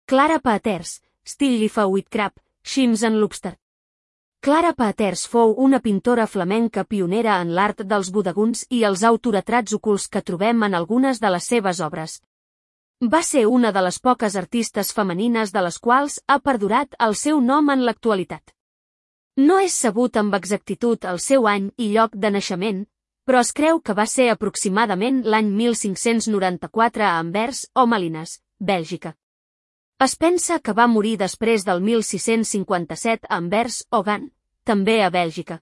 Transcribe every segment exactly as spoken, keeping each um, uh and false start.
Clara Paeters, Stillifa Whitcrap, Shrimps and Lobster. Clara Paeters fou una pintora flamenca pionera en l'art dels bodegons i els autoretrats ocults que trobem en algunes de les seves obres. Va ser una de les poques artistes femenines de les quals ha perdurat el seu nom en l'actualitat. No és sabut amb exactitud el seu any i lloc de naixement, però es creu que va ser aproximadament l'any mil cinc-cents noranta-quatre a Anvers o Malines, Bèlgica. Es pensa que va morir després del mil sis-cents cinquanta-set a Anvers o Gant, també a Bèlgica.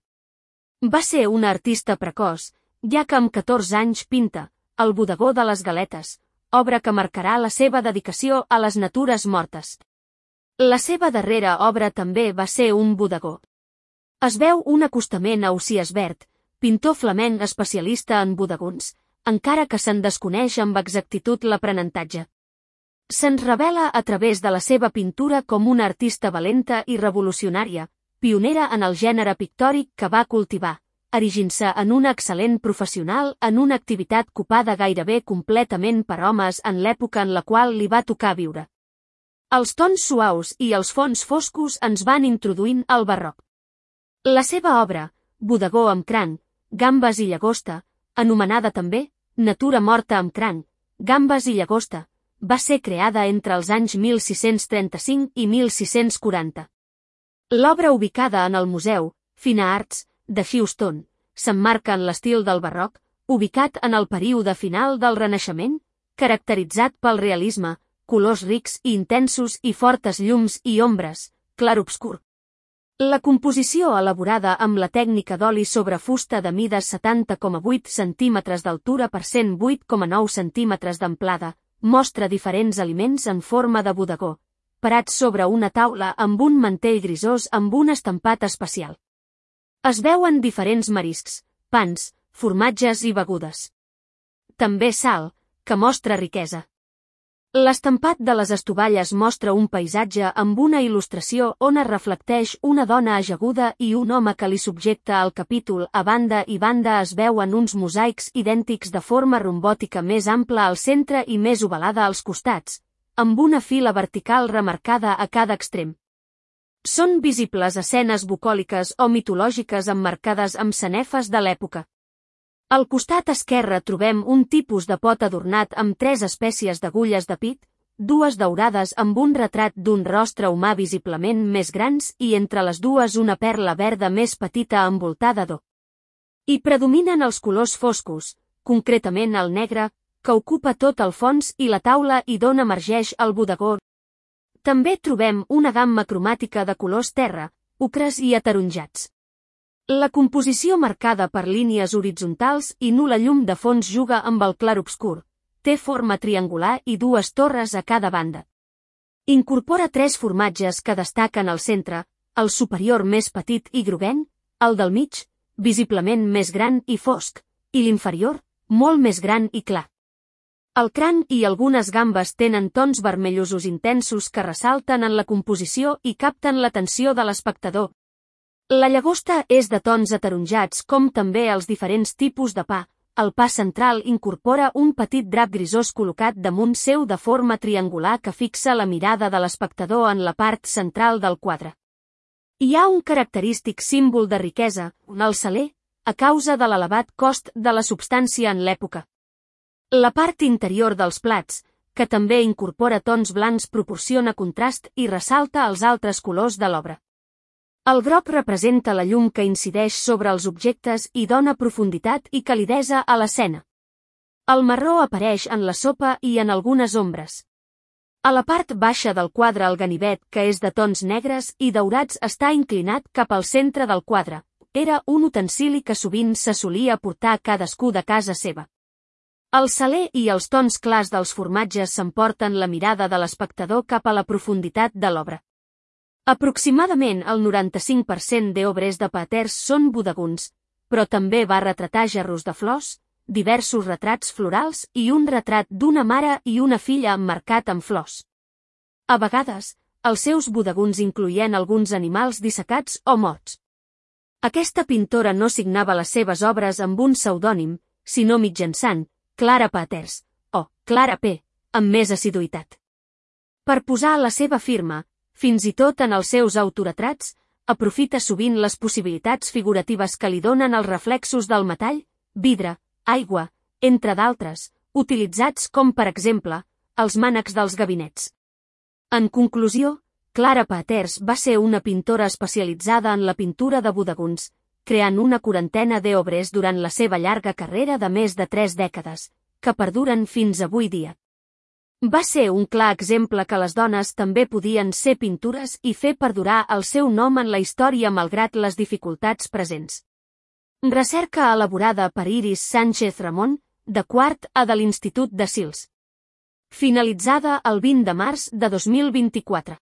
Va ser una artista precoç, ja que amb catorze anys pinta El bodegó de les galetes, obra que marcarà la seva dedicació a les natures mortes. La seva darrera obra també va ser un bodegó. Es veu un acostament a Ausiàs Verd, pintor flamenc especialista en bodegons, encara que se'n desconeix amb exactitud l'aprenentatge. Se'ns revela a través de la seva pintura com una artista valenta i revolucionària, pionera en el gènere pictòric que va cultivar, erigint-se en una excel·lent professional en una activitat copada gairebé completament per homes en l'època en la qual li va tocar viure. Els tons suaus i els fons foscos ens van introduint al barroc. La seva obra, Bodegó amb cranc, gambes i llagosta, anomenada també Natura morta amb cranc, gambes i llagosta, va ser creada entre els anys mil sis-cents trenta-cinc i mil sis-cents quaranta. L'obra ubicada en el Museu Fine Arts de Houston s'emmarca en l'estil del barroc, ubicat en el període final del Renaixement, caracteritzat pel realisme, colors rics i intensos i fortes llums i ombres, clar-obscur. La composició elaborada amb la tècnica d'oli sobre fusta de mides setanta coma vuit centímetres d'altura per cent vuit coma nou centímetres d'amplada, mostra diferents aliments en forma de bodegó, parats sobre una taula amb un mantell grisós amb un estampat especial. Es veuen diferents mariscs, pans, formatges i begudes. També sal, que mostra riquesa. L'estampat de les estovalles mostra un paisatge amb una il·lustració on es reflecteix una dona ajaguda i un home que li subjecta al capítol. A banda i banda es veuen uns mosaics idèntics de forma rombòtica més ampla al centre i més ovalada als costats, amb una fila vertical remarcada a cada extrem. Són visibles escenes bucòliques o mitològiques emmarcades amb sanefes de l'època. Al costat esquerre trobem un tipus de pot adornat amb tres espècies d'agulles de pit, dues daurades amb un retrat d'un rostre humà visiblement més grans i entre les dues una perla verda més petita envoltada d'or. Hi predominen els colors foscos, concretament el negre, que ocupa tot el fons i la taula i d'on emergeix el bodegó. També trobem una gamma cromàtica de colors terra, ocres i ataronjats. La composició marcada per línies horitzontals i nul·la llum de fons juga amb el clarobscur, té forma triangular i dues torres a cada banda. Incorpora tres formatges que destaquen al centre, el superior més petit i groguenc, el del mig, visiblement més gran i fosc, i l'inferior, molt més gran i clar. El cranc i algunes gambes tenen tons vermellosos intensos que ressalten en la composició i capten l'atenció de l'espectador. La llagosta és de tons ataronjats com també els diferents tipus de pa. El pa central incorpora un petit drap grisós col·locat damunt seu de forma triangular que fixa la mirada de l'espectador en la part central del quadre. Hi ha un característic símbol de riquesa, el saler, a causa de l'elevat cost de la substància en l'època. La part interior dels plats, que també incorpora tons blancs, proporciona contrast i ressalta els altres colors de l'obra. El groc representa la llum que incideix sobre els objectes i dona profunditat i calidesa a l'escena. El marró apareix en la sopa i en algunes ombres. A la part baixa del quadre el ganivet, que és de tons negres i daurats, està inclinat cap al centre del quadre. Era un utensili que sovint se solia portar cadascú de casa seva. El saler i els tons clars dels formatges s'emporten la mirada de l'espectador cap a la profunditat de l'obra. Aproximadament el noranta-cinc per cent d'obres de Paeters són bodegons, però també va retratar gerros de flors, diversos retrats florals i un retrat d'una mare i una filla emmarcat amb flors. A vegades, els seus bodegons incloïen alguns animals dissecats o morts. Aquesta pintora no signava les seves obres amb un pseudònim, sinó mitjançant Clara Paeters, o Clara P., amb més assiduïtat. Per posar la seva firma, fins i tot en els seus autoretrats, aprofita sovint les possibilitats figuratives que li donen els reflexos del metall, vidre, aigua, entre d'altres, utilitzats com per exemple, els mànecs dels gabinets. En conclusió, Clara Paeters va ser una pintora especialitzada en la pintura de bodegons, creant una quarantena d'obres durant la seva llarga carrera de més de tres dècades, que perduren fins avui dia. Va ser un clar exemple que les dones també podien ser pintores i fer perdurar el seu nom en la història malgrat les dificultats presents. Recerca elaborada per Iris Sánchez Ramón, de quart A de l'Institut de Sils. Finalitzada el vint de març de dos mil vint-i-quatre.